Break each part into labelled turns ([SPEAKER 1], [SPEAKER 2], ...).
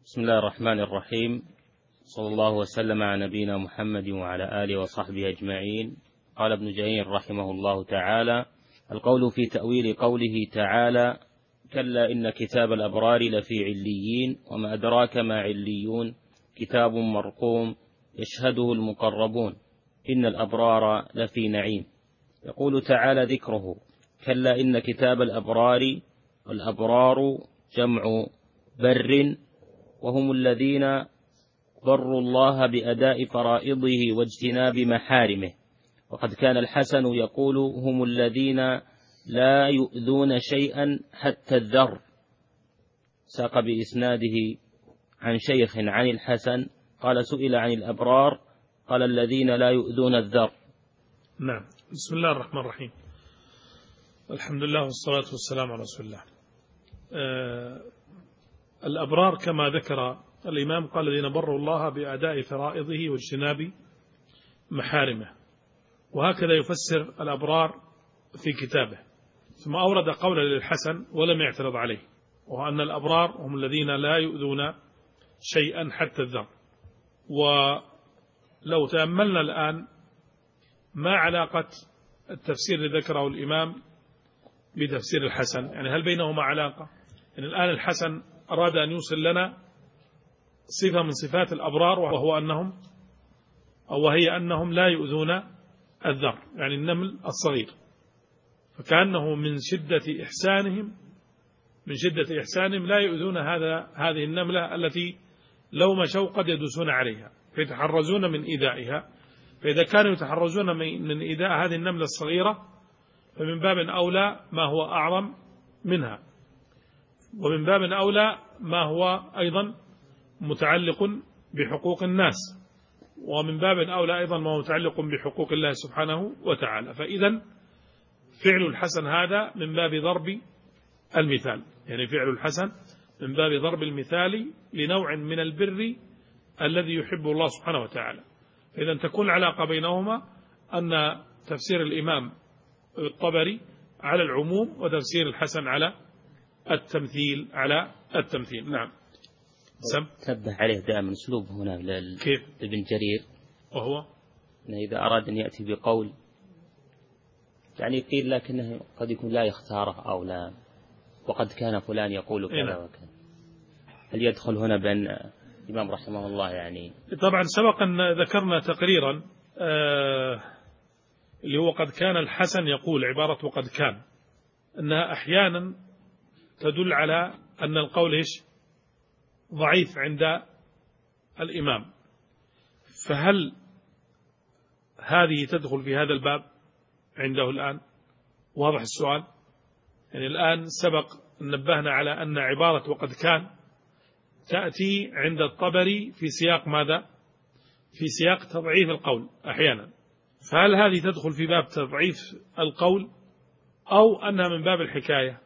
[SPEAKER 1] بسم الله الرحمن الرحيم. صلى الله وسلم على نبينا محمد وعلى آله وصحبه أجمعين. قال ابن جرير رحمه الله تعالى: القول في تأويل قوله تعالى: كلا إن كتاب الأبرار لفي عليين وما أدراك ما عليون كتاب مرقوم يشهده المقربون إن الأبرار لفي نعيم. يقول تعالى ذكره: كلا إن كتاب الأبرار، والأبرار جمع بر، وهم الذين بروا الله بأداء فرائضه واجتناب محارمه. وقد كان الحسن يقول: هم الذين لا يؤذون شيئا حتى الذر. ساق بإسناده عن شيخ عن الحسن قال: سئل عن الأبرار قال: الذين لا يؤذون الذر.
[SPEAKER 2] نعم. بسم الله الرحمن الرحيم. الحمد لله والصلاة والسلام على رسول الله. الأبرار كما ذكر الإمام قال: الذين بروا الله بأداء فرائضه واجتناب محارمه. وهكذا يفسر الأبرار في كتابه. ثم أورد قولا للحسن ولم يعترض عليه، وهو أن الأبرار هم الذين لا يؤذون شيئا حتى الذر. ولو تأملنا الآن ما علاقة التفسير الذي ذكره الإمام بتفسير الحسن، يعني هل بينهما علاقة؟ يعني الآن الحسن أراد أن يوصل لنا صفة من صفات الأبرار، وهي أنهم لا يؤذون الذر، يعني النمل الصغير. فكأنه من شدة إحسانهم لا يؤذون هذه النملة التي لو مشوا قد يدوسون عليها فيتحرزون من إيذائها. فإذا كانوا يتحرزون من إيذاء هذه النملة الصغيرة فمن باب أولى ما هو أعظم منها، ومن باب أولى ما هو أيضا متعلق بحقوق الناس، ومن باب أولى أيضا ما هو متعلق بحقوق الله سبحانه وتعالى. فإذا فعل الحسن هذا من باب ضرب المثال، يعني فعل الحسن من باب ضرب المثال لنوع من البر الذي يحبه الله سبحانه وتعالى. إذا تكون العلاقة بينهما أن تفسير الإمام الطبري على العموم وتفسير الحسن على التمثيل. نعم.
[SPEAKER 1] تنبه عليه دائما أسلوب هنا
[SPEAKER 2] كيف
[SPEAKER 1] ابن جرير،
[SPEAKER 2] وهو
[SPEAKER 1] أنه إذا أراد أن يأتي بقول يعني قيل لكنه قد يكون لا يختاره أو لا، وقد كان فلان يقول كذا وكذا، هل يدخل هنا بأن الإمام رحمه الله يعني؟
[SPEAKER 2] طبعا سبق أن ذكرنا تقريرا اللي هو قد كان الحسن يقول، عبارة وقد كان، أنها أحيانا تدل على أن القول ضعيف عند الإمام. فهل هذه تدخل في هذا الباب عنده الآن؟ واضح السؤال. يعني الآن سبق نبهنا على أن عبارة وقد كان تأتي عند الطبري في سياق ماذا؟ في سياق تضعيف القول أحيانا. فهل هذه تدخل في باب تضعيف القول أو أنها من باب الحكاية؟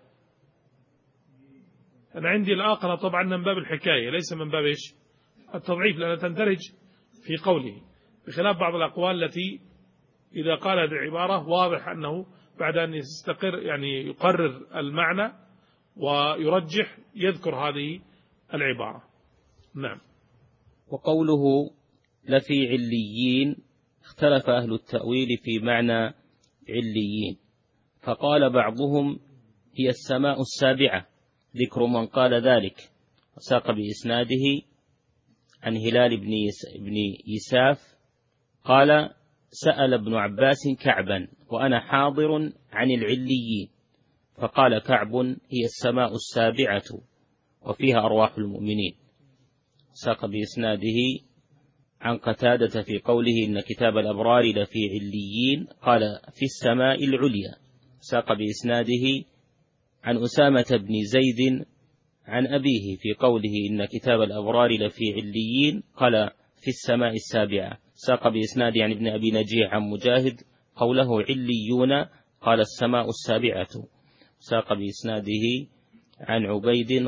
[SPEAKER 2] أنا عندي الآخر طبعا من باب الحكاية ليس من باب التضعيف، لأنها تندرج في قوله، بخلاف بعض الأقوال التي إذا قال هذه العبارة واضح أنه بعد أن يستقر يعني يقرر المعنى ويرجح يذكر هذه العبارة. نعم.
[SPEAKER 1] وقوله لفي عليين اختلف أهل التأويل في معنى عليين، فقال بعضهم هي السماء السابعة، ذكر من قال ذلك. وساق بإسناده عن هلال بن يساف قال: سأل ابن عباس كعبا وأنا حاضر عن العليين، فقال كعب: هي السماء السابعة وفيها أرواح المؤمنين. ساق بإسناده عن قتادة في قوله إن كتاب الأبرار لفي عليين قال: في السماء العليا. ساق بإسناده عن أسامة بن زيد عن أبيه في قوله إن كتاب الأبرار لفي عليين قال: في السماء السابعة. ساق بإسناده عن ابن أبي نجيح عن مجاهد قوله عليون قال: السماء السابعة. ساق بإسناده عن عبيد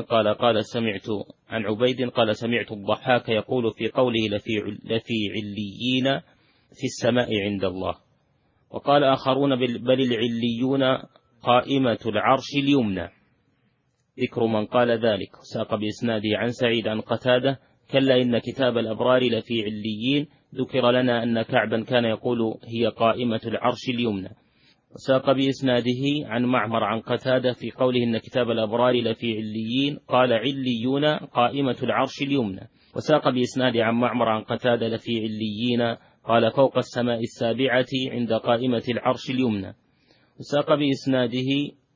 [SPEAKER 1] قال سمعت الضحاك يقول في قوله لفي عليين في السماء عند الله. وقال آخرون بل العليون قائمة العرش اليمنى. ذكر من قال ذلك. وساق بإسناده عن سعيد عن قتادة كلا إن كتاب الأبرار لفي عليين. ذكر لنا أن كعبا كان يقول هي قائمة العرش اليمنى. وساق بإسناده عن معمر عن قتادة في قوله إن كتاب الأبرار لفي عليين قال عليون قائمة العرش اليمنى. وساق بإسناده عن معمر عن قتادة لفي عليين قال فوق السماء السابعة عند قائمة العرش اليمنى. وساق بإسناده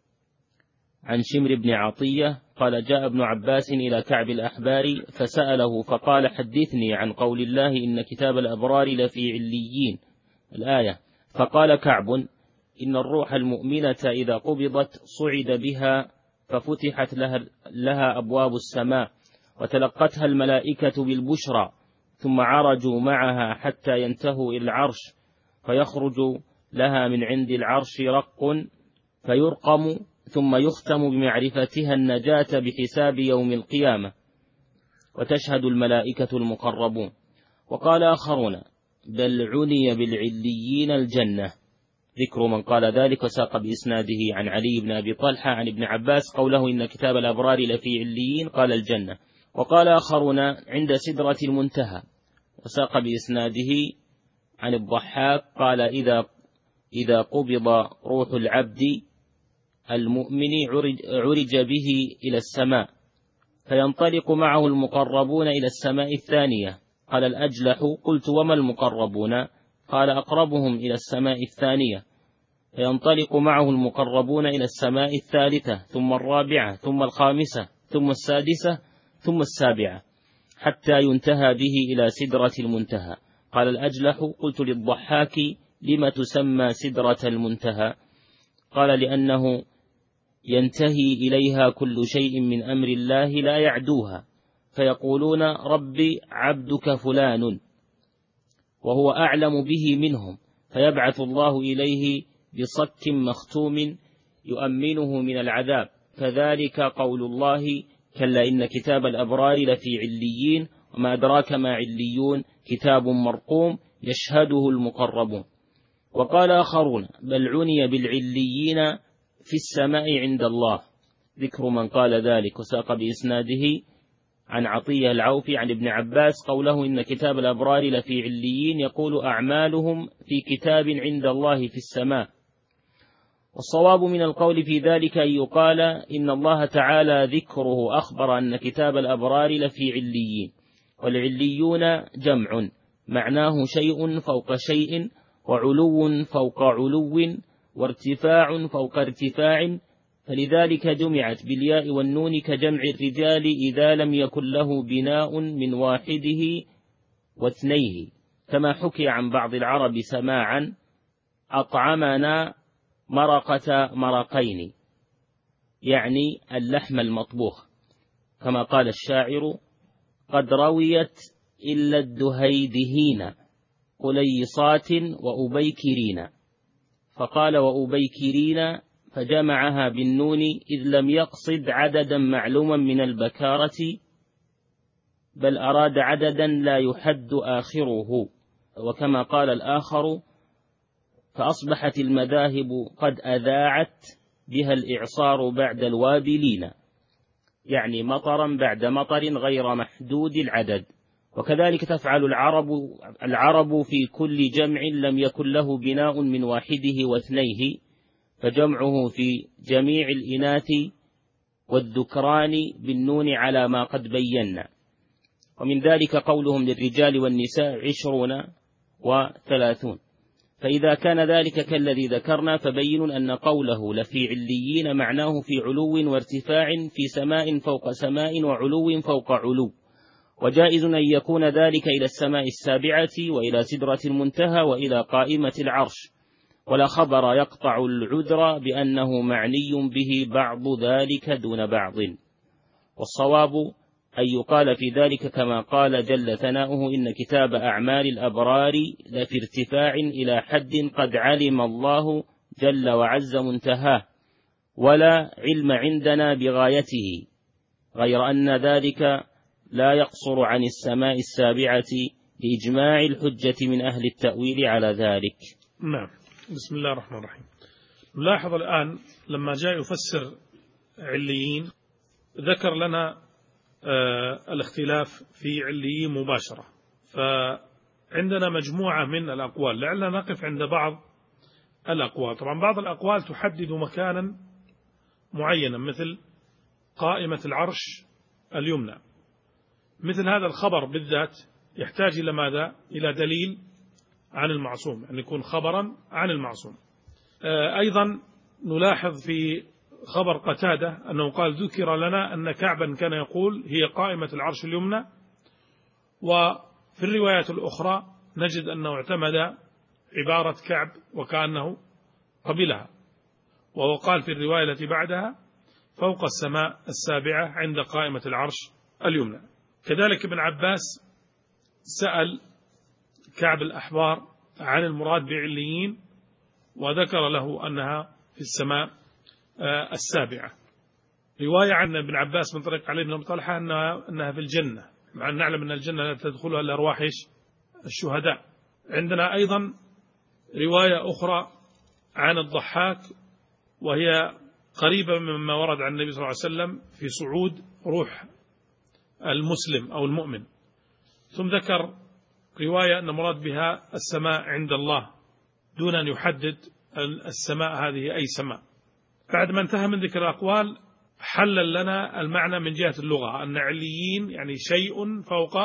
[SPEAKER 1] عن شمر بن عطية قال جاء ابن عباس إلى كعب الأحبار فسأله فقال حدثني عن قول الله إن كتاب الأبرار لفي عليين الآية. فقال كعب إن الروح المؤمنة إذا قبضت صعد بها ففتحت لها أبواب السماء وتلقتها الملائكة بالبشرى ثم عرجوا معها حتى ينتهوا إلى العرش فيخرج لها من عند العرش رق فيرقم ثم يختم بمعرفتها النجاة بحساب يوم القيامة وتشهد الملائكة المقربون. وقال آخرون بل عني بالعليين الجنة. ذكر من قال ذلك. وساق بإسناده عن علي بن أبي طلحة عن ابن عباس قوله إن كتاب الأبرار لفي عليين قال الجنة. وقال آخرون عند سدرة المنتهى. وساق بإسناده عن الضحاك قال إذا قبض روح العبد المؤمن عرج به إلى السماء فينطلق معه المقربون إلى السماء الثانية. قال الأجلح قلت وما المقربون؟ قال أقربهم إلى السماء الثانية. فينطلق معه المقربون إلى السماء الثالثة ثم الرابعة ثم الخامسة ثم السادسة ثم السابعة حتى ينتهى به إلى سدرة المنتهى. قال الأجلح قلت للضحاك لم تسمى سدرة المنتهى؟ قال لأنه ينتهي إليها كل شيء من أمر الله لا يعدوها فيقولون ربي عبدك فلان وهو أعلم به منهم فيبعث الله إليه بصك مختوم يؤمنه من العذاب. فذلك قول الله كلا إن كتاب الأبرار لفي عليين وما أدراك ما عليون كتاب مرقوم يشهده المقربون. وقال آخرون بل عني بالعليين في السماء عند الله. ذكر من قال ذلك. وساق بإسناده عن عطية العوفي عن ابن عباس قوله إن كتاب الأبرار لفي عليين يقول أعمالهم في كتاب عند الله في السماء. والصواب من القول في ذلك أن يقال إن الله تعالى ذكره أخبر أن كتاب الأبرار لفي عليين. والعليون جمع معناه شيء فوق شيء وعلو فوق علو وارتفاع فوق ارتفاع فلذلك جمعت بالياء والنون كجمع الرجال إذا لم يكن له بناء من واحده واثنيه كما حكي عن بعض العرب سماعا أطعمنا مرقة مرقين يعني اللحم المطبوخ كما قال الشاعر قد رويت إلا الدهيدهين قليصات وأبيكرين فقال وأبيكرين فجمعها بالنون إذ لم يقصد عددا معلوما من البكارة بل أراد عددا لا يحد آخره. وكما قال الآخر فأصبحت المذاهب قد أذاعت بها الإعصار بعد الوابلين يعني مطرا بعد مطر غير محدود العدد. وكذلك تفعل العرب في كل جمع لم يكن له بناء من واحده واثنيه فجمعه في جميع الإناث والذكران بالنون على ما قد بينا. ومن ذلك قولهم للرجال والنساء 20 و30. فإذا كان ذلك كالذي ذكرنا فبين أن قوله لفي عليين معناه في علو وارتفاع في سماء فوق سماء وعلو فوق علو. وجائز أن يكون ذلك إلى السماء السابعة وإلى سدرة المنتهى وإلى قائمة العرش ولا خبر يقطع العذر بأنه معني به بعض ذلك دون بعض. والصواب أن يقال في ذلك كما قال جل ثناؤه إن كتاب أعمال الأبرار لفي ارتفاع إلى حد قد علم الله جل وعز منتهاه ولا علم عندنا بغايته غير أن ذلك لا يقصر عن السماء السابعة لإجماع الحجة من أهل التأويل على ذلك.
[SPEAKER 2] نعم. بسم الله الرحمن الرحيم. نلاحظ الآن لما جاء يفسر عليين ذكر لنا الاختلاف في عليين مباشرة. فعندنا مجموعة من الأقوال، لعلنا نقف عند بعض الأقوال. طبعا بعض الأقوال تحدد مكانا معينا، مثل قائمة العرش اليمنى. مثل هذا الخبر بالذات يحتاج إلى ماذا؟ إلى دليل عن المعصوم، أن يكون خبرا عن المعصوم. أيضا نلاحظ في خبر قتادة أنه قال: ذكر لنا أن كعبا كان يقول هي قائمة العرش اليمنى. وفي الروايات الأخرى نجد أنه اعتمد عبارة كعب وكأنه قبلها، وهو قال في الرواية التي بعدها: فوق السماء السابعة عند قائمة العرش اليمنى. كذلك ابن عباس سأل كعب الأحبار عن المراد بعليين، وذكر له أنها في السماء السابعة. رواية عن ابن عباس من طريق علي بن أبي طلحة أنها في الجنة، مع أن نعلم أن الجنة لا تدخلها إلا أرواح الشهداء. عندنا أيضا رواية أخرى عن الضحاك، وهي قريبة مما ورد عن النبي صلى الله عليه وسلم في صعود روح المسلم أو المؤمن. ثم ذكر رواية أن مراد بها السماء عند الله، دون أن يحدد السماء هذه أي سماء. بعد ما انتهى من ذكر الأقوال حلل لنا المعنى من جهة اللغة، أن عليين يعني شيء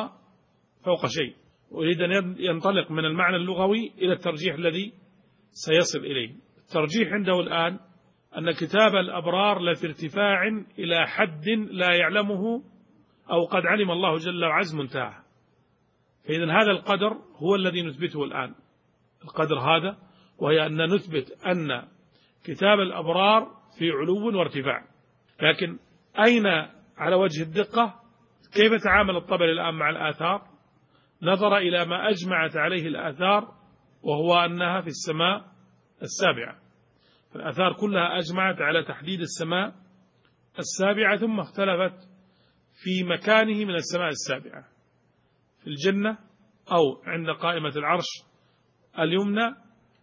[SPEAKER 2] فوق شيء، ويريد أن ينطلق من المعنى اللغوي إلى الترجيح الذي سيصل إليه. الترجيح عنده الآن أن كتاب الأبرار لفي ارتفاع إلى حد لا يعلمه أو قد علم الله جل وعز منتهى. فإذن هذا القدر هو الذي نثبته الآن، القدر هذا، وهي أن نثبت أن كتاب الأبرار في علو وارتفاع. لكن أين على وجه الدقة كيف تعامل الطبري الآن مع الآثار؟ نظر إلى ما أجمعت عليه الآثار، وهو أنها في السماء السابعة. فالآثار كلها أجمعت على تحديد السماء السابعة، ثم اختلفت في مكانه من السماء السابعة، في الجنة أو عند قائمة العرش اليمنى.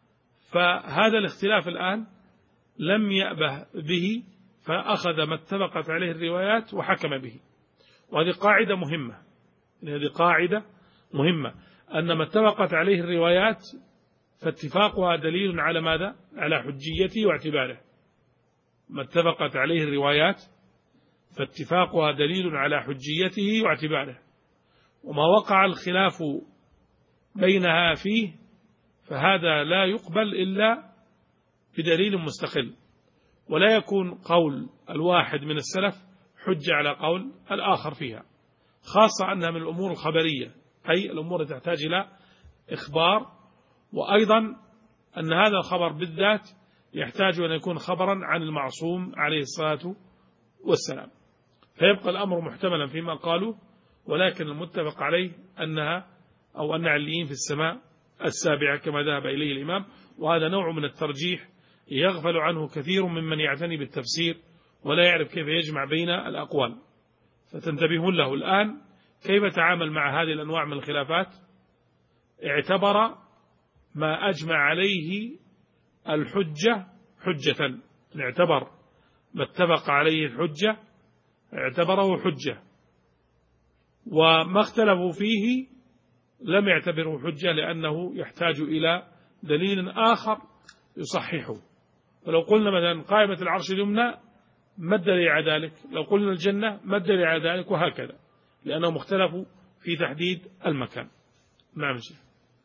[SPEAKER 2] فهذا الاختلاف الآن لم يأبه به، فأخذ ما اتفقت عليه الروايات وحكم به. وهذه قاعدة مهمة، هذه قاعدة مهمة، أن ما اتفقت عليه الروايات فاتفاقها دليل على ماذا؟ على حجيته واعتباره. ما اتفقت عليه الروايات فاتفاقها دليل على حجيته واعتباره. وما وقع الخلاف بينها فيه فهذا لا يقبل إلا بدليل مستقل، ولا يكون قول الواحد من السلف حجة على قول الآخر فيها، خاصة أنها من الأمور الخبرية، أي الأمور تحتاج إلى إخبار. وأيضا أن هذا الخبر بالذات يحتاج أن يكون خبرا عن المعصوم عليه الصلاة والسلام. فيبقى الأمر محتملا فيما قالوا، ولكن المتفق عليه أنها أو أن عليين في السماء السابعة كما ذهب إليه الإمام. وهذا نوع من الترجيح يغفل عنه كثير ممن يعتني بالتفسير ولا يعرف كيف يجمع بين الأقوال. فتنتبهون له الآن كيف تعامل مع هذه الأنواع من الخلافات. اعتبر ما أجمع عليه الحجة حجة، اعتبر ما اتفق عليه الحجة اعتبره حجة، وما اختلفوا فيه لم يعتبره حجة، لأنه يحتاج إلى دليل آخر يصححه. فلو قلنا مثلا قائمة العرش اليمنى ما الدليل على ذلك؟ لو قلنا الجنة ما الدليل على ذلك؟ وهكذا، لأنهم اختلفوا في تحديد المكان. نعم شيخ.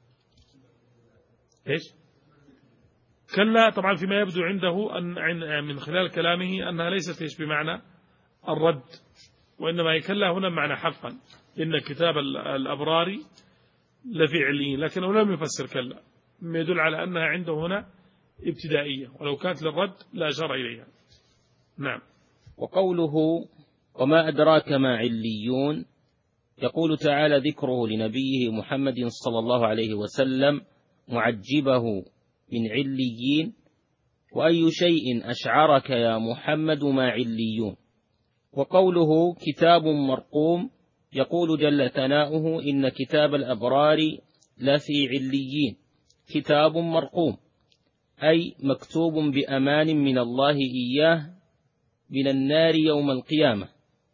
[SPEAKER 2] إيش؟ كلا. طبعا فيما يبدو عنده أن من خلال كلامه أنها ليست بمعنى الرد، وإنما كلا هنا معنى حقا، إن كتاب الأبرار لفي عليين، لكنه لم يفسر كلا، ما يدل على أنها عنده هنا ابتدائية، ولو كانت للرد لا أشار إليها. نعم.
[SPEAKER 1] وقوله وما أدراك ما عليون، يقول تعالى ذكره لنبيه محمد صلى الله عليه وسلم معجبه من عليين، وأي شيء أشعرك يا محمد ما عليون. وقوله كتاب مرقوم، يقول جل ثناؤه إن كتاب الأبرار لفي عليين، كتاب مرقوم أي مكتوب بأمان من الله إياه من النار يوم القيامة،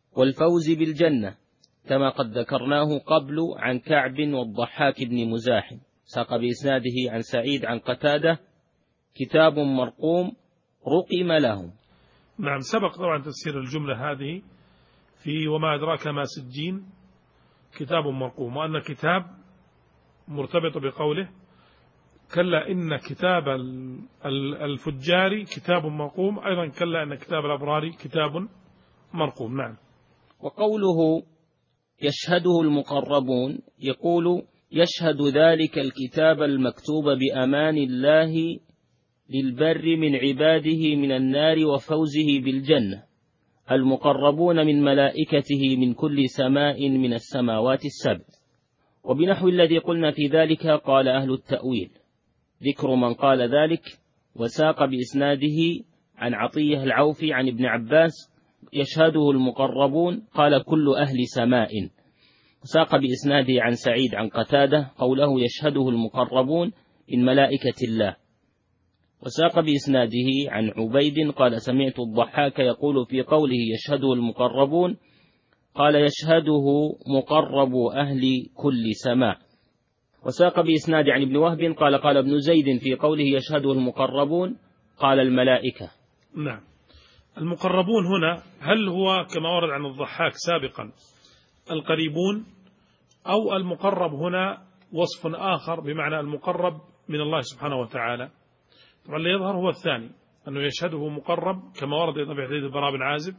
[SPEAKER 1] والفوز بالجنة، كما قد ذكرناه قبل عن كعب والضحاك بن مزاحم. ساق بإسناده عن سعيد عن قتادة: كتاب مرقوم رقم لهم.
[SPEAKER 2] نعم، سبق طبعا تفسير الجملة هذه في وما أدراك ما سجين كتاب مرقوم، وأن كتاب مرتبط بقوله كلا إن كتاب الفجار كتاب مرقوم، أيضا كلا إن كتاب الأبرار كتاب مرقوم. نعم.
[SPEAKER 1] وقوله يشهده المقربون، يقول يشهد ذلك الكتاب المكتوب بأمان الله للبر من عباده من النار وفوزه بالجنة المقربون من ملائكته من كل سماء من السماوات السبع. وبنحو الذي قلنا في ذلك قال أهل التأويل، ذكر من قال ذلك. وساق بإسناده عن عطية العوفي عن ابن عباس: يشهده المقربون، قال كل أهل سماء. وساق بإسناده عن سعيد عن قتادة قوله يشهده المقربون من ملائكة الله. وساق بإسناده عن عبيد قال سمعت الضحاك يقول في قوله يشهده المقربون، قال يشهده مقرب أهل كل سماء. وساق بإسناد عن ابن وهب قال قال ابن زيد في قوله يشهده المقربون، قال الملائكة.
[SPEAKER 2] نعم. المقربون هنا هل هو كما ورد عن الضحاك سابقا القريبون، أو المقرب هنا وصف آخر بمعنى المقرب من الله سبحانه وتعالى؟ طبعا اللي يظهر هو الثاني، أنه يشهده مقرب كما ورد أيضا في حديث البراء بن عازب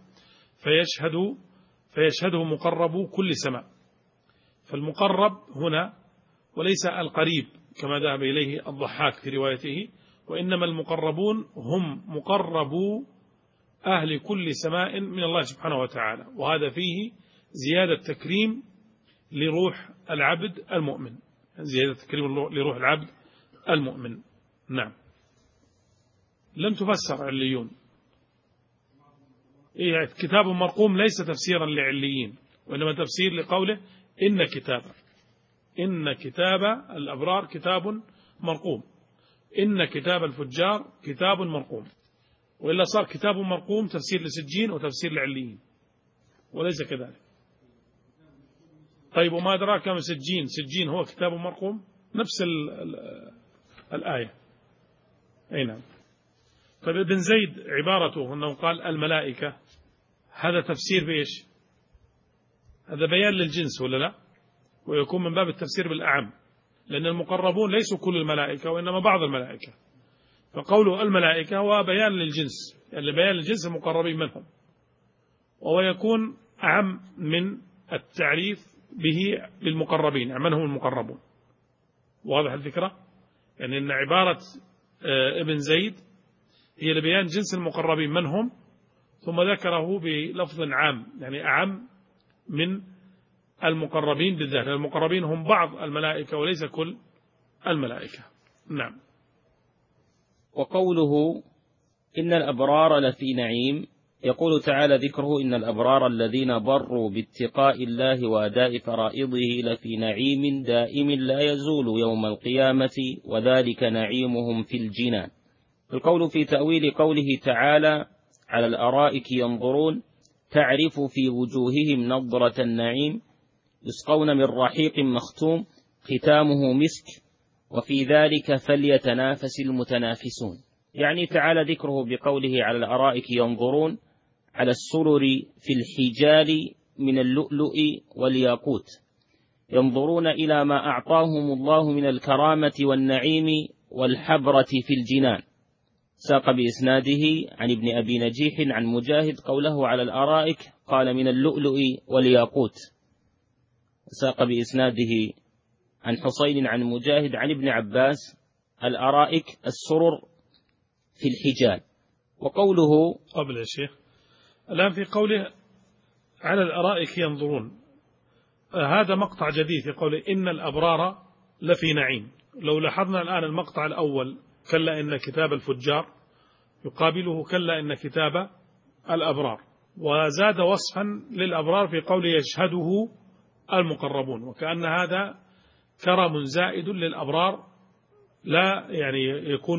[SPEAKER 2] فيشهده مقرب كل سماء. فالمقرب هنا وليس القريب كما ذهب إليه الضحاك في روايته، وإنما المقربون هم مقربو أهل كل سماء من الله سبحانه وتعالى، وهذا فيه زيادة تكريم لروح العبد المؤمن، زيادة تكريم لروح العبد المؤمن. نعم. لم تفسر عليون. كتاب مرقوم ليس تفسيرا لعليين، وإنما تفسير لقوله إن كتاب الأبرار كتاب مرقوم، إن كتاب الفجار كتاب مرقوم. وإلا صار كتاب مرقوم تفسير لسجين وتفسير لعليين، وليس كذلك. طيب وما أدراك ما سجين هو كتاب مرقوم، نفس الآية. أي نعم. طيب ابن زيد عبارته أنه قال الملائكة، هذا تفسير بإيش؟ هذا بيان للجنس ولا لا؟ ويكون من باب التفسير بالأعم، لأن المقربون ليسوا كل الملائكة وإنما بعض الملائكة، فقوله الملائكة هو بيان للجنس، يعني بيان للجنس المقربين منهم، وهو يكون أعم من التعريف به بالمقربين، يعني من هم المقربون. واضح الفكرة؟ يعني أن عبارة ابن زيد هي لبيان جنس المقربين من هم، ثم ذكره بلفظ عام، يعني أعم من المقربين بالذات. المقربين هم بعض الملائكة وليس كل الملائكة. نعم.
[SPEAKER 1] وقوله إن الأبرار لفي نعيم، يقول تعالى ذكره إن الأبرار الذين بروا باتقاء الله وأداء فرائضه لفي نعيم دائم لا يزول يوم القيامة، وذلك نعيمهم في الجنان. القول في تأويل قوله تعالى على الأرائك ينظرون، تعرف في وجوههم نضرة النعيم، يسقون من رحيق مختوم ختامه مسك، وفي ذلك فليتنافس المتنافسون. يعني تعالى ذكره بقوله على الأرائك ينظرون على السرر في الحجال من اللؤلؤ والياقوت، ينظرون إلى ما أعطاهم الله من الكرامة والنعيم والحبرة في الجنان. ساق بإسناده عن ابن أبي نجيح عن مجاهد قوله على الأرائك قال من اللؤلؤ والياقوت. ساق بإسناده عن حصين عن مجاهد عن ابن عباس الأرائك السرر في الحجال. وقوله
[SPEAKER 2] قبل يا شيخ الآن في قوله على الأرائك ينظرون، هذا مقطع جديد في قوله إن الأبرار لفي نعيم. لو لاحظنا الآن المقطع الأول كلا إن كتاب الفجار، يقابله كلا إن كتاب الأبرار، وزاد وصفا للأبرار في قوله يشهده المقربون، وكأن هذا كرم زائد للأبرار لا يعني يكون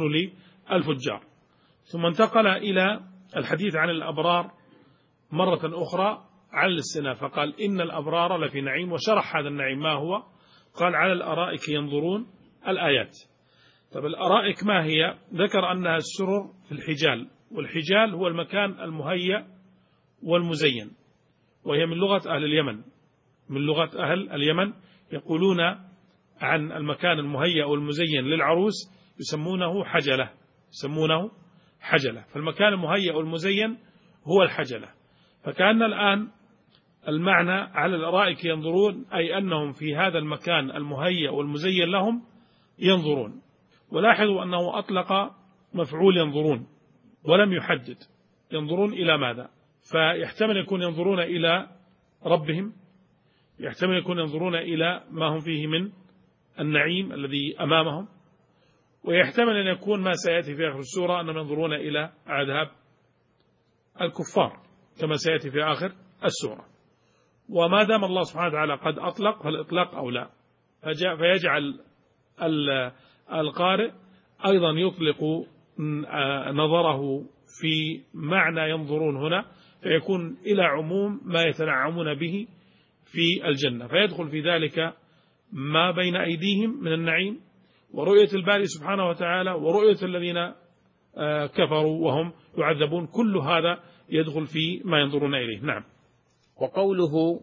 [SPEAKER 2] للفجار. ثم انتقل إلى الحديث عن الأبرار مرة أخرى على الاستئناف، فقال إن الأبرار لفي نعيم، وشرح هذا النعيم ما هو، قال على الأرائك ينظرون الآيات. طب الأرائك ما هي؟ ذكر أنها السرر في الحجال، والحجال هو المكان المهيأ والمزين، وهي من لغة أهل اليمن، من لغة أهل اليمن يقولون عن المكان المهيأ والمزين للعروس يسمونه حجلة، يسمونه حجلة، فالمكان المهيأ والمزين هو الحجلة. فكأن الآن المعنى على الأرائك ينظرون، أي أنهم في هذا المكان المهيأ والمزين لهم ينظرون. ولاحظوا أنه أطلق مفعول ينظرون ولم يحدد ينظرون إلى ماذا، فيحتمل يكون ينظرون إلى ربهم، يحتمل يكون ينظرون إلى ما هم فيه من النعيم الذي أمامهم، ويحتمل أن يكون ما سيأتي في آخر السورة أنهم ينظرون إلى عذاب الكفار كما سيأتي في آخر السورة. وما دام الله سبحانه وتعالى قد أطلق فالإطلاق أولى، فيجعل القارئ أيضا يطلق نظره في معنى ينظرون هنا، فيكون إلى عموم ما يتنعمون به في الجنة، فيدخل في ذلك ما بين أيديهم من النعيم، ورؤية الباري سبحانه وتعالى، ورؤية الذين كفروا وهم يعذبون، كل هذا يدخل في ما ينظرون إليه. نعم.
[SPEAKER 1] وقوله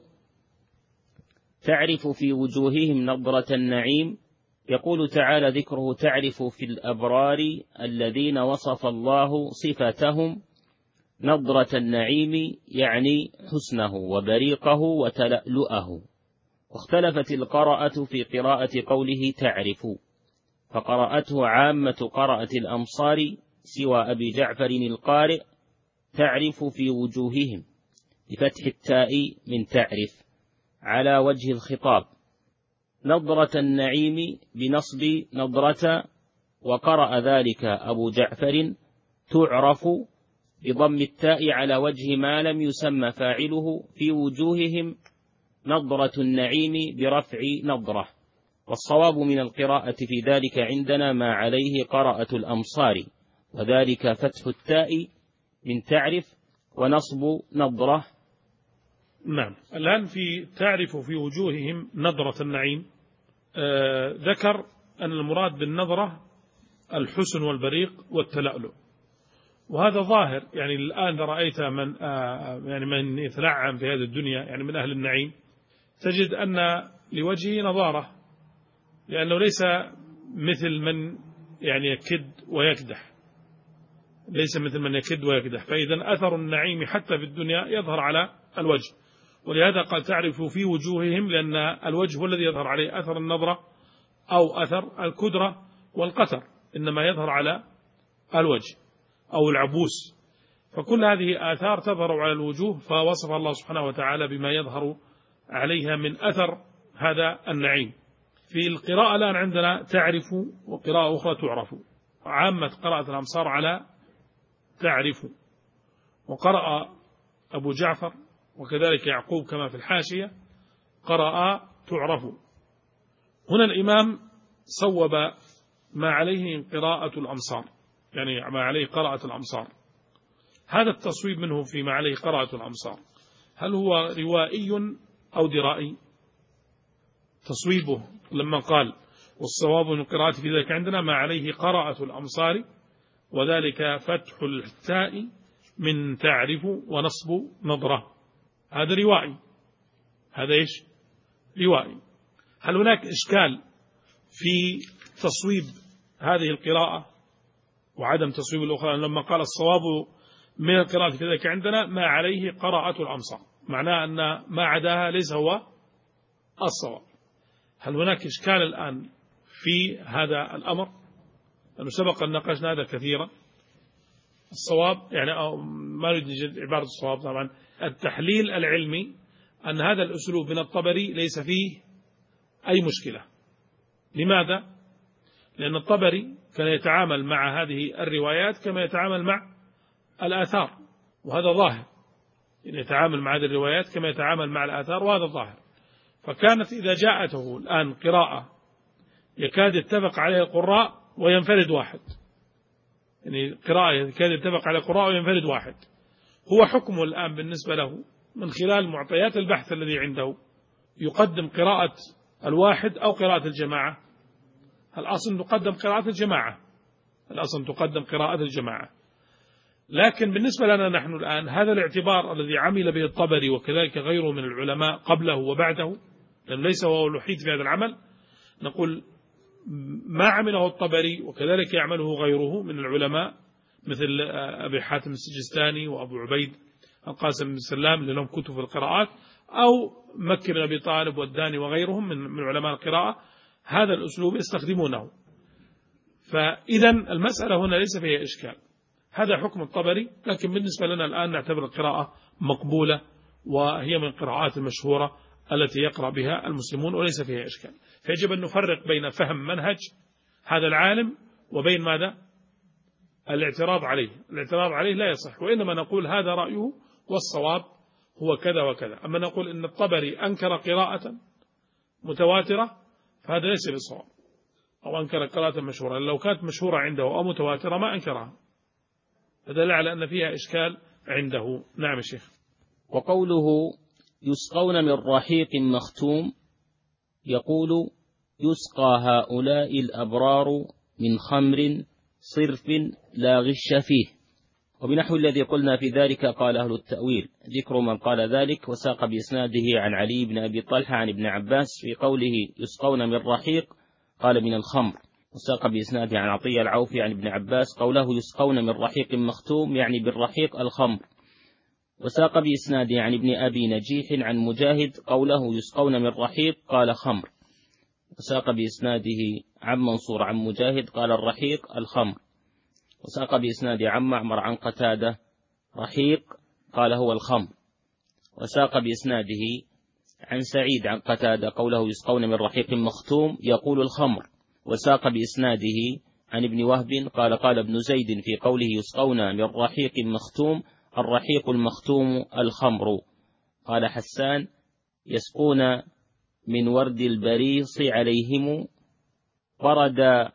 [SPEAKER 1] تعرف في وجوههم نضرة النعيم، يقول تعالى ذكره تعرف في الأبرار الذين وصف الله صفتهم نضرة النعيم، يعني حسنه وبريقه وتلألؤه. واختلفت القراءة في قراءة قوله تعرف، فقرأته عامة قراءة الأمصار سوى أبي جعفر القارئ تعرف في وجوههم بفتح التاء من تعرف على وجه الخطاب، نضرة النعيم بنصب نضرة، وقرأ ذلك أبو جعفر تعرف بضم التاء على وجه ما لم يسمى فاعله في وجوههم نضرة النعيم برفع نضرة. والصواب من القراءة في ذلك عندنا ما عليه قراءة الأمصار، وذلك فتح التاء من تعرف ونصب نضرة.
[SPEAKER 2] نعم. الآن في تعرف في وجوههم نضرة النعيم، ذكر أن المراد بالنظرة الحسن والبريق والتلألؤ، وهذا ظاهر. يعني الآن رأيت من يتنعم في هذه الدنيا، يعني من أهل النعيم، تجد أن لوجهه نظارة، لأنه ليس مثل من يكد ويكدح، ليس مثل من يكد ويكدح، فإذا أثر النعيم حتى في الدنيا يظهر على الوجه، ولهذا قال تعرف في وجوههم، لأن الوجه هو الذي يظهر عليه أثر النظرة أو أثر الكدرة والقتر، إنما يظهر على الوجه أو العبوس، فكل هذه آثار تظهر على الوجوه، فوصف الله سبحانه وتعالى بما يظهر عليها من أثر هذا النعيم. في القراءة الآن عندنا تعرف، وقراءة أخرى تعرف، عامة قراءة الأمصار على تعرف، وقرأ أبو جعفر وكذلك يعقوب كما في الحاشية قرأ تعرف. هنا الإمام صوب ما عليه قراءة الأمصار، يعني ما عليه قراءة الأمصار. هذا التصويب منه في ما عليه قراءة الأمصار، هل هو روائي أو درائي؟ تصويبه لما قال والصواب من القراءة في ذلك عندنا ما عليه قراءة الأمصار، وذلك فتح التاء من تعرف ونصب نظرة، هذا روائي، هذا إيش؟ روائي. هل هناك إشكال في تصويب هذه القراءة وعدم تصويب الأخرى؟ لما قال الصواب من القراءة في ذلك عندنا ما عليه قراءة الأمصار، معناه أن ما عداها ليس هو الصواب. هل هناك إشكال الآن في هذا الأمر؟ لأنه سبق أن ناقشنا هذا كثيرا. الصواب يعني ما نريد عبارة الصواب طبعا، التحليل العلمي أن هذا الأسلوب من الطبري ليس فيه أي مشكلة. لماذا؟ لأن الطبري كان يتعامل مع هذه الروايات كما يتعامل مع الآثار، وهذا ظاهر، يتعامل مع هذه الروايات كما يتعامل مع الآثار، وهذا ظاهر. فكانت إذا جاءته الآن قراءة يكاد يتفق عليها القراء وينفرد واحد، يعني قراءة يكاد يتفق على القراء وينفرد واحد، هو حكمه الآن بالنسبة له من خلال معطيات البحث الذي عنده يقدم قراءة الواحد أو قراءة الجماعة؟ الأصل تقدم قراءة الجماعة، الأصل تقدم قراءة الجماعة. لكن بالنسبة لنا نحن الآن هذا الاعتبار الذي عمل به الطبري وكذلك غيره من العلماء قبله وبعده، لأنه ليس هو الوحيد في هذا العمل، نقول ما عمله الطبري وكذلك يعمله غيره من العلماء مثل أبي حاتم السجستاني وأبو عبيد القاسم بن سلام اللي لهم كتب في القراءات، أو مكي بن أبي طالب والداني وغيرهم من علماء القراءة، هذا الأسلوب يستخدمونه. فإذا المسألة هنا ليس فيها إشكال، هذا حكم الطبري. لكن بالنسبة لنا الآن نعتبر القراءة مقبولة، وهي من القراءات المشهورة التي يقرأ بها المسلمون وليس فيها إشكال. فيجب أن نفرق بين فهم منهج هذا العالم وبين ماذا؟ الاعتراض عليه. الاعتراض عليه لا يصح، وإنما نقول هذا رأيه والصواب هو كذا وكذا. أما نقول إن الطبري أنكر قراءة متواترة فهذا ليس بصواب، أو أنكر قراءة مشهورة، لو كانت مشهورة عنده أو متواترة ما أنكرها، هذا لا على أن فيها إشكال عنده. نعم يا شيخ.
[SPEAKER 1] وقوله يسقون من رحيق مختوم، يقول يسقى هؤلاء الأبرار من خمر صرف لا غش فيه. وبنحو الذي قلنا في ذلك قال أهل التأويل. ذكر من قال ذلك وساق بإسناده عن علي بن أبي طلحة عن ابن عباس في قوله يسقون من رحيق قال من الخمر، وساق بإسناده عن عطية العوفي عن ابن عباس قوله يسقون من رحيق مختوم يعني بالرحيق الخمر، وساق بإسناده عن ابن أبي نجيح عن مجاهد قوله يسقون من رحيق قال خمر، وساق بإسناده عن منصور عن مجاهد قال الرحيق الخمر، وساق بإسناده عن معمر عن قتادة رحيق قال هو الخمر، وساق بإسناده عن سعيد عن قتادة قوله يسقون من رحيق مختوم يقول الخمر، وساق بإسناده عن ابن وهب قال قال ابن زيد في قوله يسقون من رحيق مختوم الرحيق المختوم الخمر. قال حسان يسقون من ورد البريص عليهم برد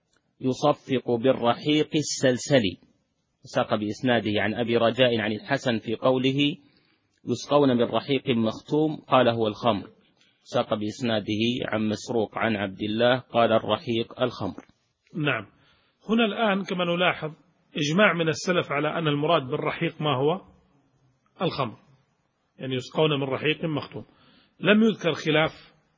[SPEAKER 1] يصفق بالرحيق السلسلي. ساق بإسناده عن أبي رجاء عن الحسن في قوله يسقون من رحيق مختوم قال هو الخمر. ساق بإسناده عن مسروق عن عبد الله قال الرحيق الخمر.
[SPEAKER 2] نعم. هنا الآن كما نلاحظ إجماع من السلف على أن المراد بالرحيق ما هو؟ الخمر، يعني يسقون من رحيق مختوم. لم يذكر خلاف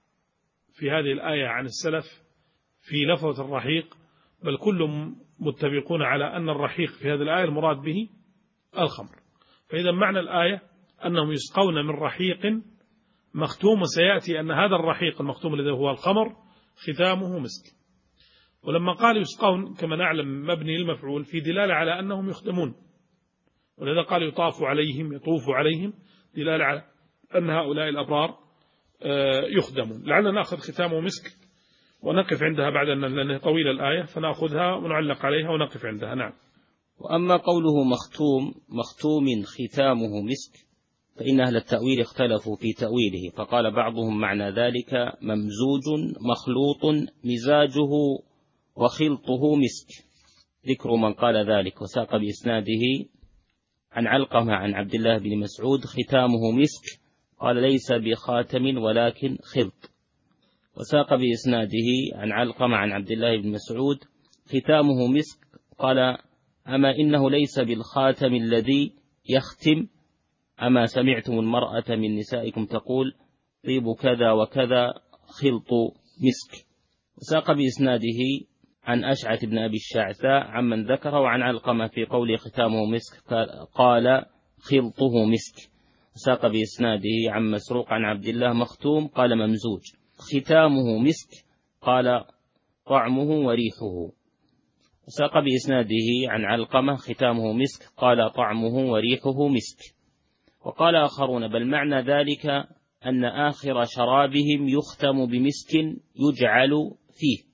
[SPEAKER 2] في هذه الآية عن السلف في لفظة الرحيق، بل كلهم متفقون على أن الرحيق في هذه الآية المراد به الخمر. فإذا معنى الآية أنهم يسقون من رحيق مختوم، وسيأتي أن هذا الرحيق المختوم الذي هو الخمر ختامه مسك. ولما قال يسقون كما نعلم مبني المفعول في دلالة على أنهم يخدمون، ولذا قال يطوف عليهم دلالة على أن هؤلاء الأبرار يخدمون. لعلنا نأخذ ختامه مسك ونقف عندها بعد أن طويل الآية، فنأخذها ونعلق عليها ونقف عندها. نعم.
[SPEAKER 1] وأما قوله مختوم ختامه مسك فإن أهل التأويل اختلفوا في تأويله، فقال بعضهم معنى ذلك ممزوج مخلوط مزاجه وخلطه مسك. ذكر من قال ذلك وساق بإسناده عن علقمة عن عبد الله بن مسعود ختامه مسك قال ليس بخاتم ولكن خلط. وساق بإسناده عن علقمة عن عبد الله بن مسعود ختامه مسك قال أما إنه ليس بالخاتم الذي يختم، أما سمعتم المرأة من نسائكم تقول طيب كذا وكذا خلط مسك. وساق بإسناده عن أشعث بن أبي الشعثاء عمن ذكره وعن علقمة في قول ختامه مسك قال خلطه مسك. وساق بإسناده عن مسروق عن عبد الله مختوم قال ممزوج. ختامه مسك قال طعمه وريحه. وساق بإسناده عن علقمة ختامه مسك قال طعمه وريحه مسك. وقال آخرون بل معنى ذلك أن آخر شرابهم يختم بمسك يجعل فيه.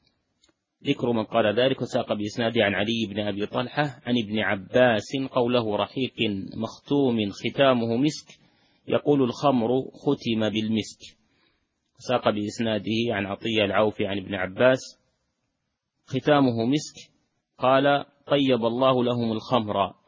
[SPEAKER 1] ذكر من قال ذلك وساق بإسناده عن علي بن أبي طلحة عن ابن عباس قوله رحيق مختوم ختامه مسك يقول الخمر ختم بالمسك. وساق بإسناده عن عطية العوفي عن ابن عباس ختامه مسك قال طيب الله لهم الخمر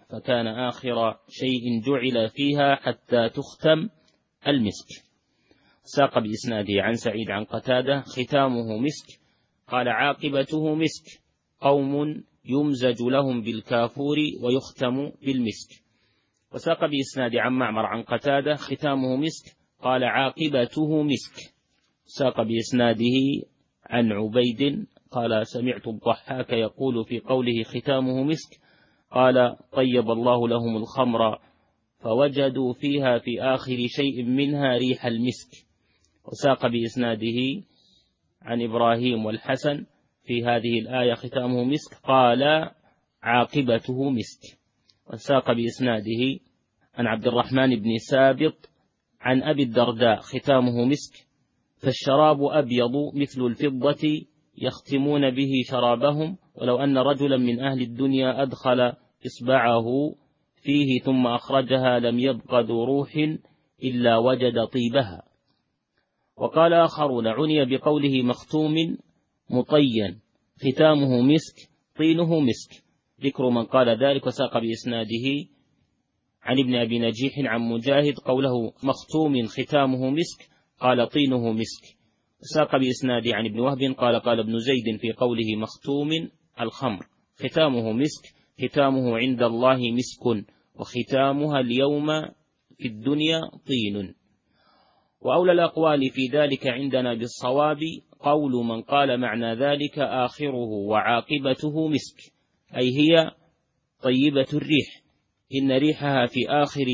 [SPEAKER 1] فكان آخر شيء جعل فيها حتى تختم المسك. ساق بإسناده عن سعيد عن قتادة ختامه مسك قال عاقبته مسك قوم يمزج لهم بالكافور ويختم بالمسك. وساق بإسناده عن معمر عن قتادة ختامه مسك قال عاقبته مسك. ساق بإسناده عن عبيد قال سمعت الضحاك يقول في قوله ختامه مسك قال طيب الله لهم الخمر فوجدوا فيها في آخر شيء منها ريح المسك. وساق بإسناده عن إبراهيم والحسن في هذه الآية ختامه مسك قال عاقبته مسك. وساق بإسناده عن عبد الرحمن بن سابط عن أبي الدرداء ختامه مسك فالشراب أبيض مثل الفضة يختمون به شرابهم ولو أن رجلا من أهل الدنيا أدخل إصبعه فيه ثم أخرجها لم يبق ذو روح إلا وجد طيبها. وقال آخرون عني بقوله مختوم مطين ختامه مسك طينه مسك ذكر من قال ذلك. وساق بإسناده عن ابن أبي نجيح عن مجاهد قوله مختوم ختامه مسك قال طينه مسك. وساق بإسناده عن ابن وهب قال ابن زيد في قوله مختوم الخمر ختامه مسك ختامه عند الله مسك وختامها اليوم في الدنيا طين. وأولى الأقوال في ذلك عندنا بالصواب قول من قال معنى ذلك آخره وعاقبته مسك أي هي طيبة الريح إن ريحها في آخر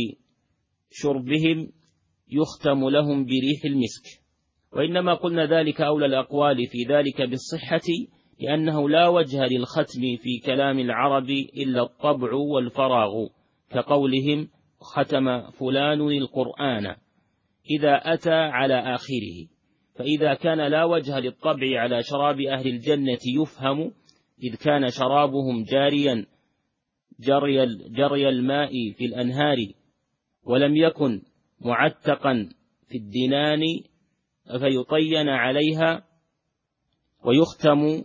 [SPEAKER 1] شربهم يختم لهم بريح المسك. وإنما قلنا ذلك أولى الأقوال في ذلك بالصحة لأنه لا وجه للختم في كلام العرب إلا الطبع والفراغ كقولهم ختم فلان القرآن إذا أتى على آخره. فإذا كان لا وجه للطبع على شراب أهل الجنة يفهم إذ كان شرابهم جري الماء في الأنهار ولم يكن معتقا في الدنان فيطين عليها ويختم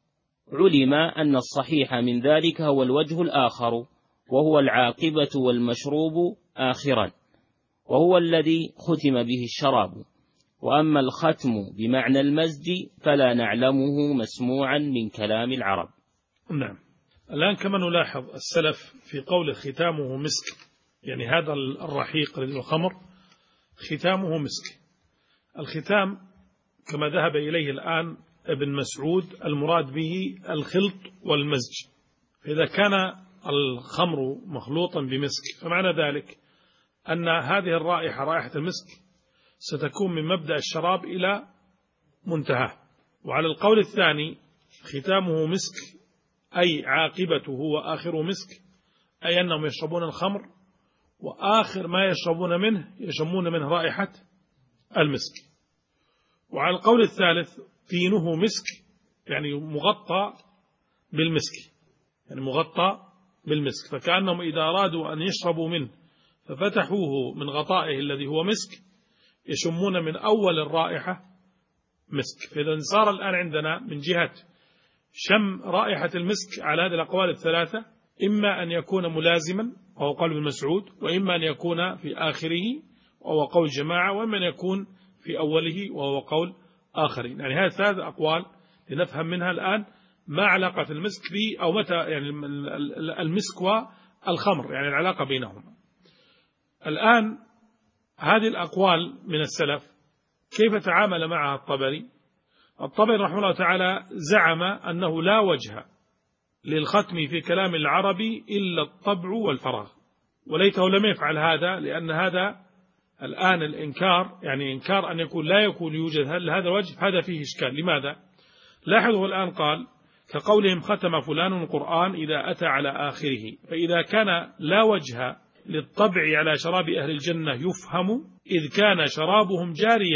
[SPEAKER 1] علم أن الصحيح من ذلك هو الوجه الآخر وهو العاقبة والمشروب آخرا وهو الذي ختم به الشراب. وأما الختم بمعنى المزج فلا نعلمه مسموعا من كلام العرب.
[SPEAKER 2] نعم. الآن كما نلاحظ السلف في قول ختامه مسك يعني هذا الرحيق للخمر ختامه مسك. الختام كما ذهب إليه الآن ابن مسعود المراد به الخلط والمزج. فإذا كان الخمر مخلوطا بمسك فمعنى ذلك أن هذه الرائحة رائحة المسك ستكون من مبدأ الشراب إلى منتهى. وعلى القول الثاني ختامه مسك أي عاقبته وآخر مسك أي أنهم يشربون الخمر وآخر ما يشربون منه يشمون منه رائحة المسك. وعلى القول الثالث طينه مسك يعني مغطى بالمسك يعني مغطى بالمسك فكأنهم إذا أرادوا أن يشربوا منه ففتحوه من غطائه الذي هو مسك يشمون من أول الرائحة مسك. فإذا صار الآن عندنا من جهة شم رائحة المسك على هذه الأقوال الثلاثة إما أن يكون ملازما وهو قول ابن مسعود وإما أن يكون في آخره وهو قول جماعة وإما أن يكون في أوله وهو قول آخرين. يعني هذه ثلاث أقوال لنفهم منها الآن ما علاقة المسك به أو متى يعني المسك والخمر يعني العلاقة بينهما. الآن هذه الأقوال من السلف كيف تعامل معها الطبري؟ الطبري رحمه الله تعالى زعم أنه لا وجه للختم في كلام العربي إلا الطبع والفراغ وليته لم يفعل هذا لأن هذا الآن الإنكار يعني إنكار أن يكون لا يكون يوجد هذا الوجه هذا فيه إشكال. لماذا؟ لاحظوا الآن قال كقولهم ختم فلان القرآن إذا أتى على آخره. فإذا كان لا وجه للطبع على شراب أهل الجنة يفهم إذ كان شرابهم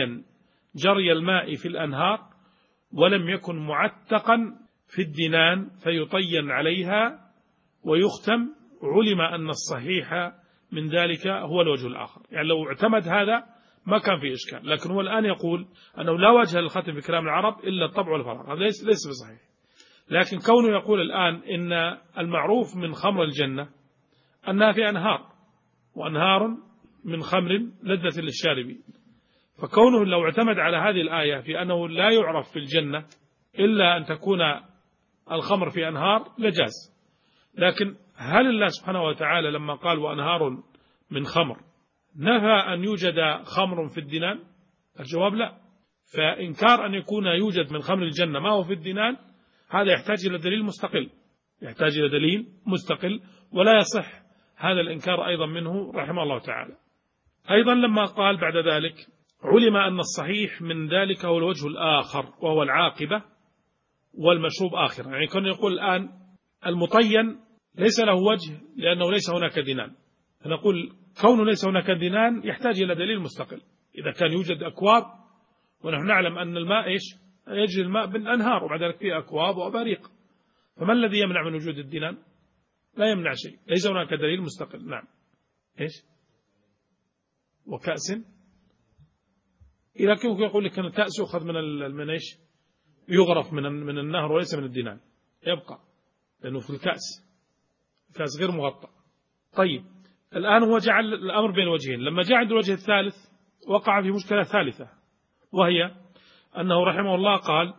[SPEAKER 2] جري الماء في الأنهار ولم يكن معتقا في الدنان فيطين عليها ويختم علم أن الصحيح من ذلك هو الوجه الآخر. يعني لو اعتمد هذا ما كان فيه إشكال لكن هو الآن يقول أنه لا وجه للختم في كلام العرب إلا الطبع والفراغ هذا ليس بصحيح. لكن كونه يقول الآن إن المعروف من خمر الجنة أنها في أنهار، وأنهار من خمر لذة للشاربين. فكونه لو اعتمد على هذه الآية في أنه لا يعرف في الجنة إلا أن تكون الخمر في أنهار لجاز. لكن هل الله سبحانه وتعالى لما قال وأنهار من خمر نفى أن يوجد خمر في الدنان؟ الجواب لا. فإنكار أن يكون يوجد من خمر الجنة ما هو في الدنان هذا يحتاج إلى دليل مستقل، يحتاج إلى دليل مستقل، ولا يصح هذا الإنكار أيضا منه رحمه الله تعالى. أيضا لما قال بعد ذلك علم أن الصحيح من ذلك هو الوجه الآخر وهو العاقبة والمشروب آخر. يعني كنا يقول الآن المطين ليس له وجه لأنه ليس هناك دنان، فنقول كونه ليس هناك دنان يحتاج إلى دليل مستقل. إذا كان يوجد أكواب ونحن نعلم أن الماء يجري الماء بالأنهار وبعد ذلك فيه أكواب وأباريق، فما الذي يمنع من وجود الدنان؟ لا يمنع شيء، ليس هناك دليل مستقل. نعم. وكأس إلى كيف يقول لك أن الكأس يؤخذ من يغرف من النهر وليس من الدنان، يبقى لأنه في الكأس غير مغطى. طيب الآن هو جعل الأمر بين وجهين، لما جاء عند الوجه الثالث وقع في مشكلة ثالثة، وهي أنه رحمه الله قال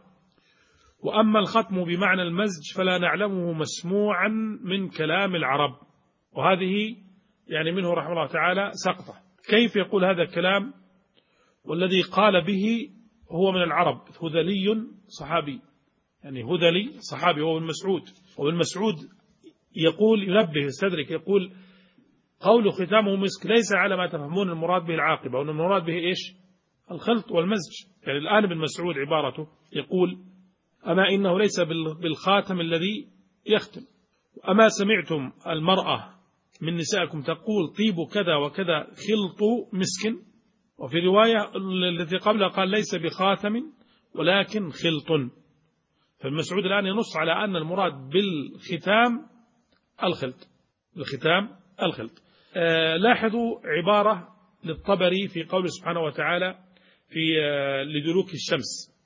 [SPEAKER 2] وأما الختم بمعنى المزج فلا نعلمه مسموعا من كلام العرب. وهذه يعني منه رحمه الله تعالى سقطة. كيف يقول هذا الكلام والذي قال به هو من العرب؟ هذلي صحابي، يعني هذلي صحابي هو ابن مسعود، وابن مسعود يقول ينبه يستدرك يقول قول ختامه مسك ليس على ما تفهمون المراد به العاقبة، وأن المراد به الخلط والمزج. يعني الآن ابن مسعود عبارته يقول أما إنه ليس بالخاتم الذي يختم، أما سمعتم المرأة من نسائكم تقول طيب كذا وكذا خلط مسك، وفي رواية التي قبلها قال ليس بخاتم ولكن خلط. فالمسعود الآن ينص على أن المراد بالختام الخلط، بالختام الخلط. لاحظوا عبارة للطبري في قوله سبحانه وتعالى في لدلوك الشمس،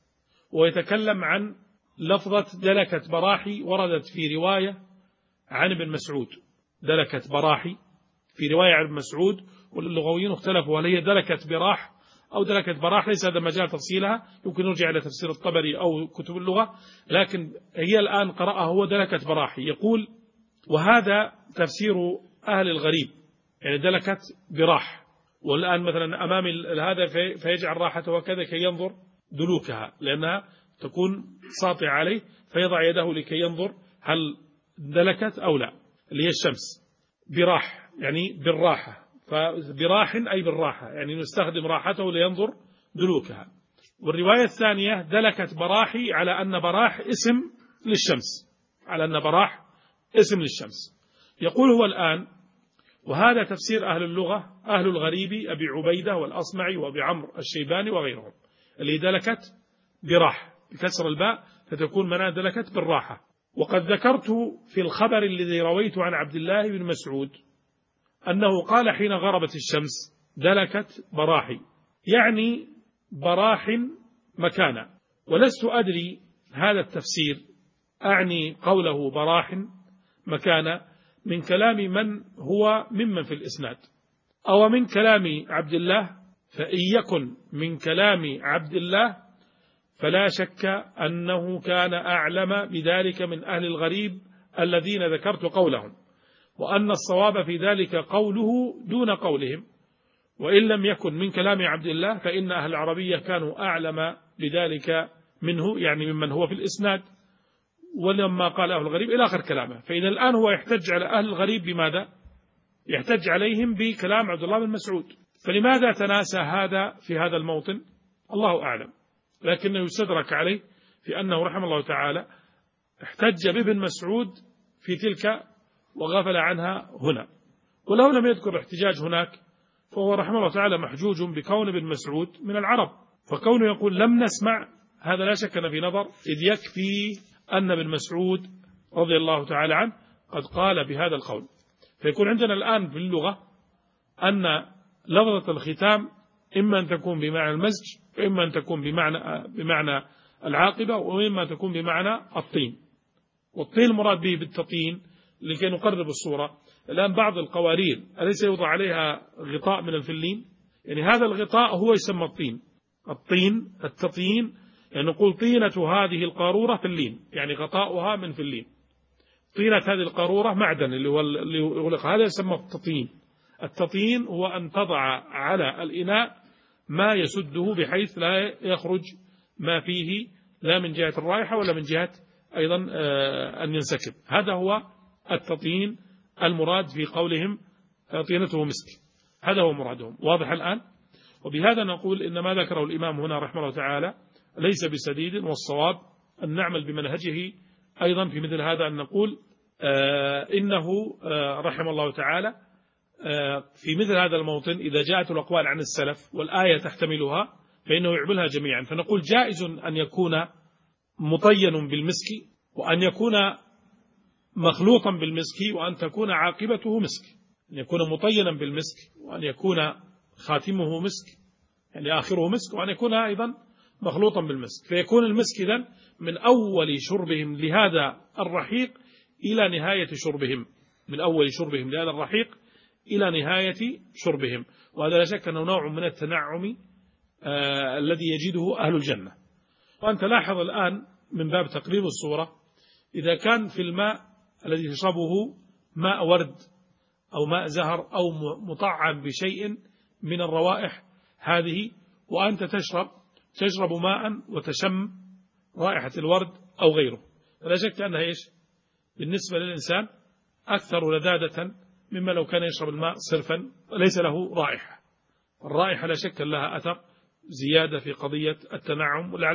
[SPEAKER 2] ويتكلم عن لفظة دلكة براحي وردت في رواية عن ابن مسعود. دلكة براحي في رواية عن ابن مسعود، واللغويين اختلفوا هل هي دلكة براح أو دلكة براح، ليس هذا مجال تفصيلها، يمكن نرجع إلى تفسير الطبري أو كتب اللغة، لكن هي الآن قرأها هو دلكة براحي. يقول وهذا تفسير أهل الغريب، يعني دلكة براح، والآن مثلا أمام هذا فيجعل راحته وكذا كي ينظر دلوكها لأنها تكون ساطعة عليه، فيضع يده لكي ينظر هل دلكت أو لا، اللي هي الشمس. براح يعني بالراحة، فبراح أي بالراحة، يعني نستخدم راحته لينظر دلوكها. والرواية الثانية دلكت براحي على أن براح اسم للشمس، على أن براح اسم للشمس. يقول هو الآن وهذا تفسير أهل اللغة أهل الغريب أبي عبيدة والأصمعي وأبي عمرو الشيباني وغيرهم، اللي دلكت براح بكسر الباء فتكون منها دلكت بالراحة. وقد ذكرت في الخبر الذي رويته عن عبد الله بن مسعود أنه قال حين غربت الشمس دلكت براحي، يعني براح مكانا. ولست أدري هذا التفسير أعني قوله براح مكانا من كلام من هو ممن في الإسناد أو من كلام عبد الله، فإن يكن من كلام عبد الله فلا شك أنه كان أعلم بذلك من أهل الغريب الذين ذكرت قولهم، وأن الصواب في ذلك قوله دون قولهم. وإن لم يكن من كلام عبد الله فإن أهل العربية كانوا أعلم بذلك منه، يعني ممن هو في الإسناد، ولما قال أهل الغريب إلى آخر كلامه. فإذا الآن هو يحتج على أهل الغريب بماذا؟ يحتج عليهم بكلام عبد الله بن مسعود. فلماذا تناسى هذا في هذا الموطن؟ الله أعلم، لكنه يستدرك عليه في أنه رحمه الله تعالى احتج بابن مسعود في تلك وغفل عنها هنا. ولو لم يذكر الاحتجاج هناك فهو رحمه الله تعالى محجوج بكون ابن مسعود من العرب، فكونه يقول لم نسمع هذا لا شك أن في نظر، إذ يكفي أن ابن مسعود رضي الله تعالى عنه قد قال بهذا القول. فيكون عندنا الآن في اللغة أن لفظة الختام إما أن تكون بمعنى المزج، وإما أن تكون بمعنى العاقبة، وإما أن تكون بمعنى الطين. والطين المراد به بالتطين لكي نقرب الصورة الآن بعض القوارير أليس يوضع عليها غطاء من الفلين؟ يعني هذا الغطاء هو يسمى الطين. التطين يعني نقول طينة هذه القارورة فلين، يعني غطاؤها من فلين. طينة هذه القارورة معدن اللي يغلق، هذا يسمى التطين. التطين هو أن تضع على الإناء ما يسده بحيث لا يخرج ما فيه لا من جهة الرائحة ولا من جهة أيضا أن ينسكب. هذا هو التطين المراد في قولهم طينته مسك، هذا هو مرادهم. واضح الآن؟ وبهذا نقول إن ما ذكره الإمام هنا رحمه الله تعالى ليس بسديد، والصواب أن نعمل بمنهجه أيضا في مثل هذا، أن نقول إنه رحمه الله تعالى في مثل هذا الموطن إذا جاءت الأقوال عن السلف والآية تحتملها فإنه يعملها جميعا. فنقول جائز أن يكون مطين بالمسك، وأن يكون مخلوطا بالمسك، وأن تكون عاقبته مسك، أن يكون مطينا بالمسك، وأن يكون خاتمه مسك يعني آخره مسك، وأن يكون أيضا مخلوطا بالمسك. فيكون المسك إذن من أول شربهم لهذا الرحيق إلى نهاية شربهم، من أول شربهم لهذا الرحيق إلى نهاية شربهم. وهذا لا شك أنه نوع من التنعم الذي يجده أهل الجنة. وأنت لاحظ الآن من باب تقريب الصورة، إذا كان في الماء الذي تشربه ماء ورد أو ماء زهر أو مطعم بشيء من الروائح هذه، وأنت تشرب ماء وتشم رائحة الورد أو غيره، فلا شك أنها إيش بالنسبة للإنسان أكثر لذاذة مما لو كان يشرب الماء صرفا ليس له رائحة. الرائحة لا شك لها أثر زيادة في قضية التنعم.